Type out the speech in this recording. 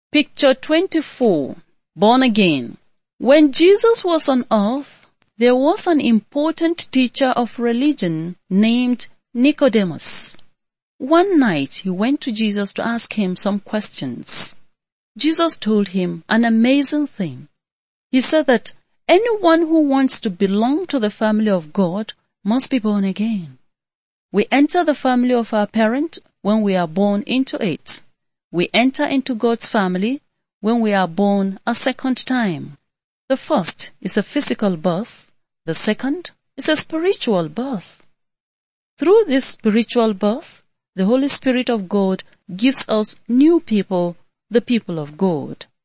Picture 24. Born again. When Jesus was on earth, there was an important teacher of religion named Nicodemus. One night he went to Jesus to ask him some questions. Jesus told him an amazing thing. He said that anyone who wants to belong to the family of God must be born again. We enter the family of our parent when we are born into it. We enter into God's family when we are born a second time. The first is a physical birth. The second is a spiritual birth. Through this spiritual birth, the Holy Spirit of God gives us new people, the people of God.